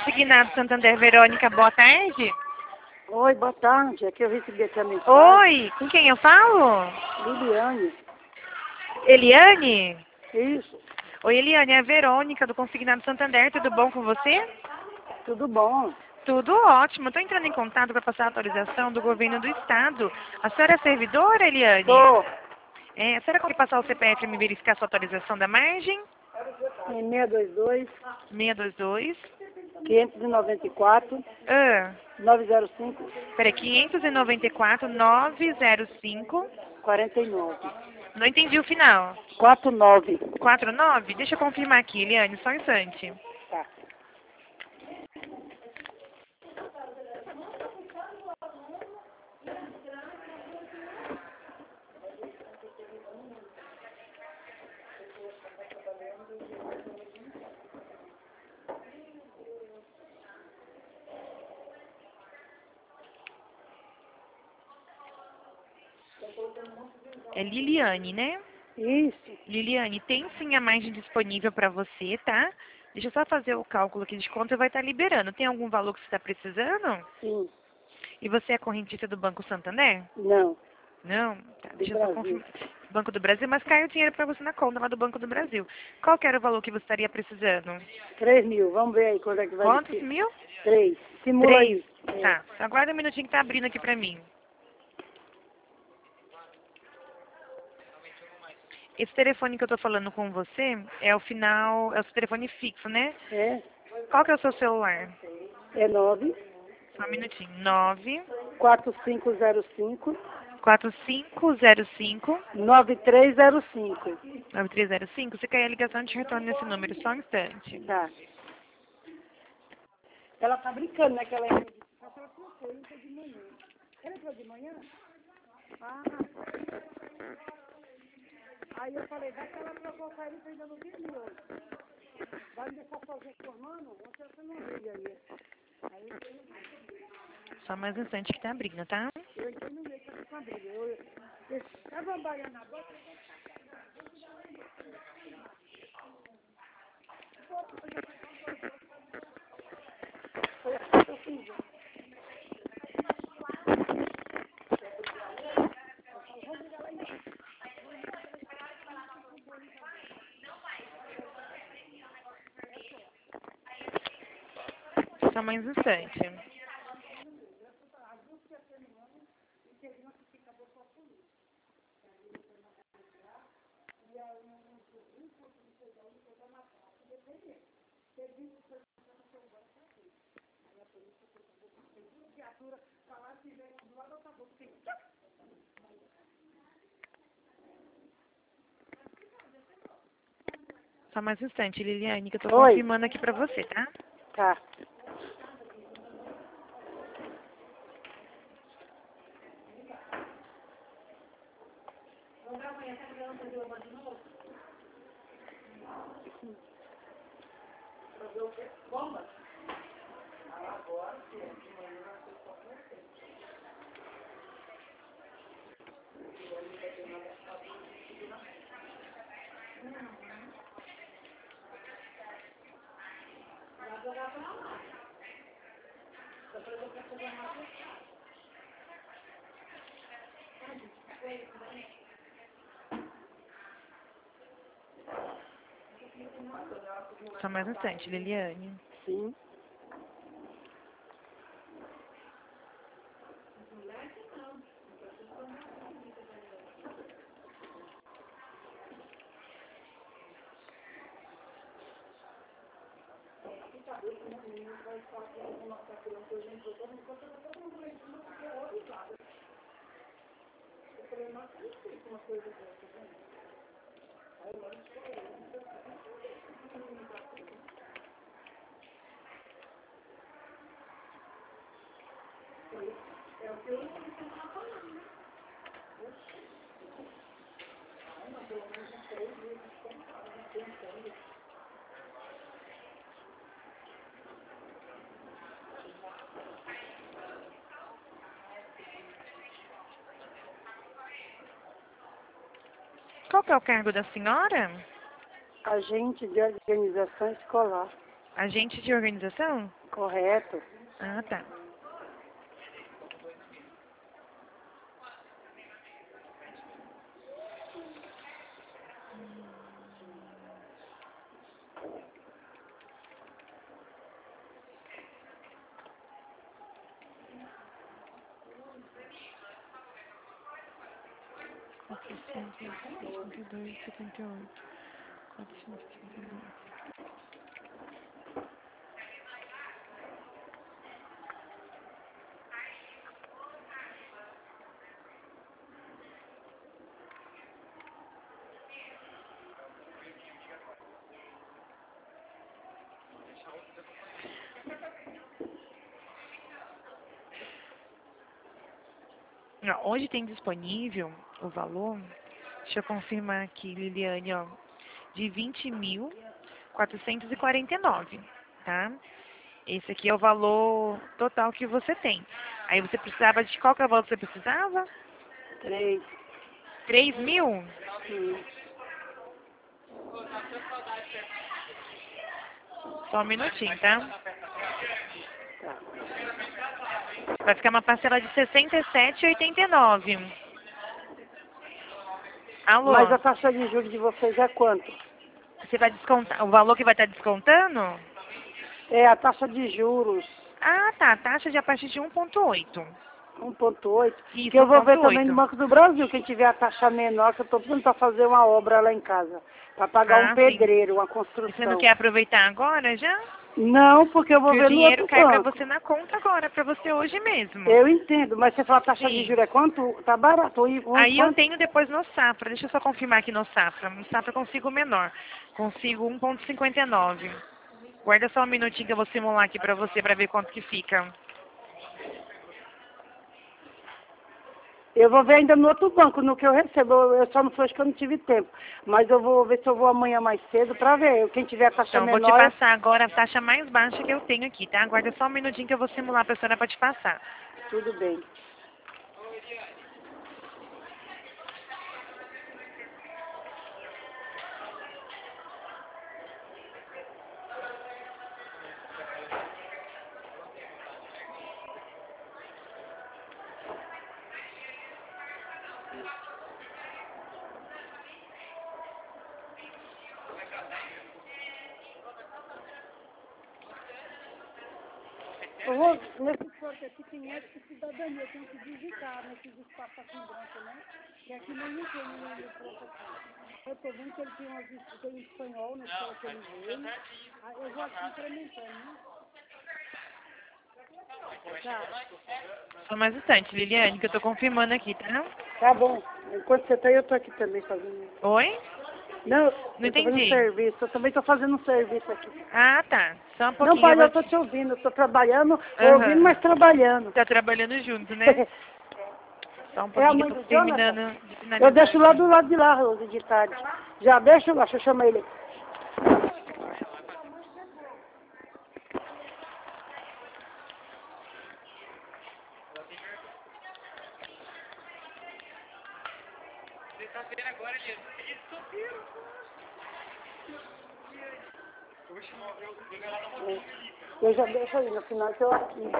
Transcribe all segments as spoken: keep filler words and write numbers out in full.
Consignado Santander, Verônica, boa tarde. Oi, boa tarde. É que eu recebi aqui a mensagem. Oi, com quem eu falo? Liliane. Eliane? Isso, Oi, Eliane, é a Verônica do Consignado Santander, tudo bom com você? tudo bom. Tudo ótimo. Estou entrando em contato para passar a atualização do governo do estado. A senhora é servidora, Eliane? Tô É, a senhora pode passar o C P F para me verificar a sua atualização da margem? em seis dois dois, seiscentos e vinte e dois. quinhentos e noventa e quatro, Ah, novecentos e cinco, peraí, quinhentos e noventa e quatro, novecentos e cinco. quarenta e nove. Não entendi o final. quarenta e nove. quarenta e nove? Deixa eu confirmar aqui, Eliane, só um instante. Tá. É Liliane, né? Isso, Liliane, tem sim a margem disponível para você, tá? Deixa eu só fazer o cálculo aqui de conta e vai estar liberando. Tem algum valor que você está precisando? sim. E você é correntista do Banco Santander? Não, Não? Tá, do deixa eu só Brasil. confirmar. Banco do Brasil, mas caiu dinheiro para você na conta lá do Banco do Brasil. Qual que era o valor que você estaria precisando? três mil. Vamos ver aí quando é que vai Quantos descer. mil? três. Simula Três. aí. É. Tá, aguarda um minutinho que tá abrindo aqui para mim. Esse telefone que eu tô falando com você é o final, é o seu telefone fixo, né? É, Qual que é o seu celular? é nove, Só um minutinho. Nove quatro cinco zero cinco, quatro cinco zero cinco nove três zero cinco. nove três zero cinco. Você quer a ligação de retorno nesse número, só um instante. Tá. Ela tá brincando, né? Que ela é... Ela entrou de manhã? Ah. Aí eu falei, vai que ela trocou com ele, ainda não vi hoje. Vai me deixar sozinha formando? Você, você não veio aí. Só mais um instante que tá abrindo, tá? Eu entrei no meio com essa briga. Eu, eu, eu tava baiana na boca. Foi assim que eu fiz. Só mais um instante. Só mais um instante, Liliane, que eu tô Oi. confirmando aqui pra você, tá? Tá. Só mais um instante, Liliane. Sim. Qual que é o cargo da senhora? Agente de organização escolar. Agente de organização? Correto. Ah, tá. quatrocentos e setenta e dois, setenta e oito. quatrocentos e setenta e dois. Ó, hoje tem disponível o valor, deixa eu confirmar aqui, Liliane, ó, de vinte mil quatrocentos e quarenta e nove, tá? Esse aqui é o valor total que você tem. Aí você precisava de qual que é o valor que você precisava? Três. Três mil? Sim. Só um minutinho, tá? Tá. Vai ficar uma parcela de sessenta e sete reais e oitenta e nove. Alô? Mas a taxa de juros de vocês é quanto? Você vai descontar, o valor que vai estar descontando? É a taxa de juros. Ah, tá, taxa de a partir de um ponto oito. um ponto oito. Isso, Que eu vou ver também no um ponto oito. Banco do Brasil, quem tiver a taxa menor, que eu estou precisando para fazer uma obra lá em casa. Para pagar um Ah, sim. pedreiro, uma E você não construção. quer aproveitar agora já? Não, porque eu vou Porque o ver no dinheiro outro cai pra banco. você na conta agora, pra você hoje mesmo. Eu entendo, mas você fala a taxa de Sim. juros é quanto? Tá barato. E um Aí eu quanto? tenho depois no Safra, deixa eu só confirmar aqui no Safra. No Safra eu consigo menor. Consigo um ponto cinquenta e nove. Guarda só um minutinho que eu vou simular aqui pra você, pra ver quanto que fica. Eu vou ver ainda no outro banco, no que eu recebo. Eu eu só não foi, acho que eu não tive tempo. Mas eu vou ver se eu vou amanhã mais cedo para ver. Quem tiver a taxa Então, vou te menor, é passar agora a taxa mais baixa que eu tenho aqui, tá? Aguarda só um minutinho que eu vou simular pra senhora pra te passar. tudo bem. Eu vou, nesse sorteio aqui tem esse de cidadania, eu tenho que digitar nesses espaços aqui em branco, né? Que aqui nenhum tem nenhum de proteção. Eu tô vendo que ele tem, umas, tem espanhol na escola que ele veio. Aí eu vou aqui incrementando, né? Tá, Só mais um instante, Liliane, que eu tô confirmando aqui, tá? tá bom. Enquanto você tá aí, eu tô aqui também fazendo. Oi? Não, Não eu tô fazendo entendi. serviço, eu também tô fazendo um serviço aqui. Ah, tá. Só um Não, pouquinho eu pai, vou eu tô te... te ouvindo, eu tô trabalhando, ouvindo, Aham. mas trabalhando. Tá trabalhando junto, né? Só um É a pouquinho que mãe eu tô do Jonathan? terminando de Eu finalizar deixo lá aqui. do lado de lá, Rose, de tarde. Já deixo lá, deixa eu chamar ele. Eu já deixo aí, no final que eu aqui.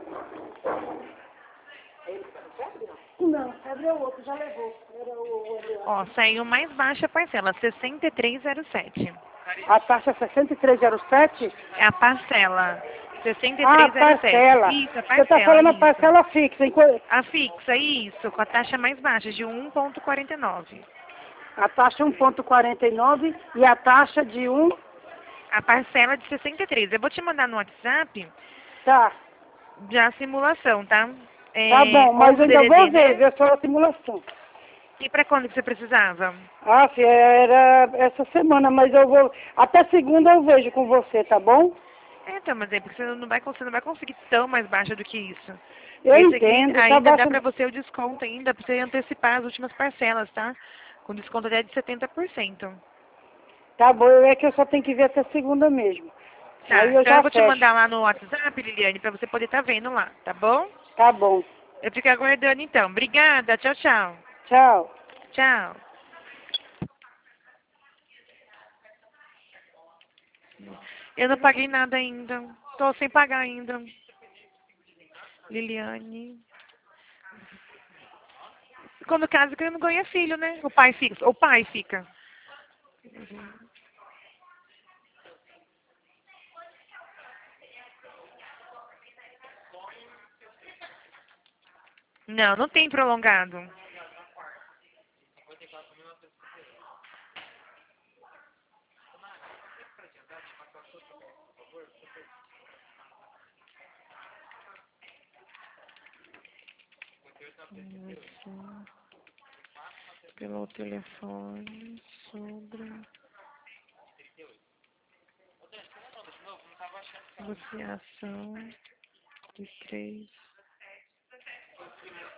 Não, febre é o outro, já levou. Era o, o, Ó, saiu mais baixa a parcela, sessenta e três zero sete. a taxa é sessenta e três zero sete? É a parcela. sessenta e Ah, três zero sete. parcela. Isso, a Você está parcela, falando a isso. parcela fixa. enqu- A fixa, isso, com a taxa mais baixa, de um ponto quarenta e nove. A taxa um ponto quarenta e nove e a taxa de um. A parcela de sessenta e três. Eu vou te mandar no WhatsApp Tá, já a simulação, tá? tá É, bom, mas onze eu D ainda D D, vou ver, né? ver só a simulação. E pra quando que você precisava? Ah, filha, era essa semana, mas eu vou. Até segunda eu vejo com você, tá bom? É, então, mas é porque você não vai, você não vai conseguir tão mais baixa do que isso. Eu Esse aqui entendo, tá ainda dá baixo. pra você o desconto ainda, pra você antecipar as últimas parcelas, tá? Com desconto até de setenta por cento. Tá bom, é que eu só tenho que ver até segunda mesmo. Tá, Aí eu então eu já vou te fecho. mandar lá no WhatsApp, Liliane, pra você poder estar vendo lá, tá bom? Tá bom. Eu fico aguardando então. Obrigada, tchau, tchau. Tchau. Tchau. Eu não paguei nada ainda. Tô sem pagar ainda. Liliane. Quando casa, que não ganha filho, né? O pai fica. O pai fica. Não, não tem prolongado. Isso. Pelo telefone sobre negociação de três